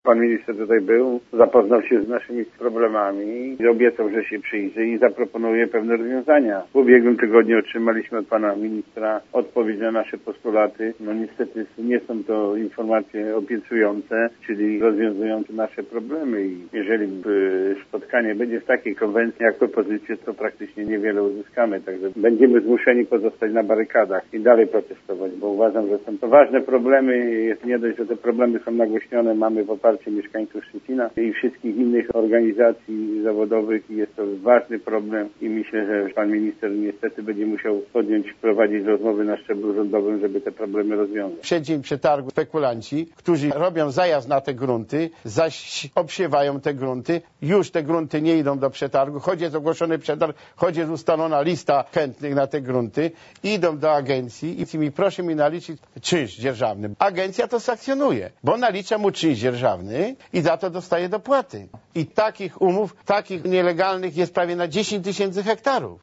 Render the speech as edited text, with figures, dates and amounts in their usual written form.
Pan minister tutaj był, zapoznał się z naszymi problemami i obiecał, że się przyjrzy i zaproponuje pewne rozwiązania. W ubiegłym tygodniu otrzymaliśmy od pana ministra odpowiedź na nasze postulaty. No niestety nie są to informacje obiecujące, czyli rozwiązujące nasze problemy i jeżeli spotkanie będzie w takiej konwencji jak propozycje, to praktycznie niewiele uzyskamy. Także będziemy zmuszeni pozostać na barykadach i dalej protestować, bo uważam, że są to ważne problemy. Jest nie dość, że te problemy są nagłośnione, mamy poparcie mieszkańców Szczecina i wszystkich innych organizacji zawodowych i jest to ważny problem i myślę, że pan minister niestety będzie musiał prowadzić rozmowy na szczeblu rządowym, żeby te problemy rozwiązać. W przeddzień przetargu spekulanci, którzy robią zajazd na te grunty, zaś obsiewają te grunty, już te grunty nie idą do przetargu, choć jest ogłoszony przetarg, choć jest ustalona lista chętnych na te grunty, idą do agencji i proszę mi naliczyć czynsz dzierżawny. Agencja to sankcjonuje, bo nalicza mu czynsz dzierżawny i za to dostaje dopłaty. I takich umów, takich nielegalnych jest prawie na 10 000 hektarów.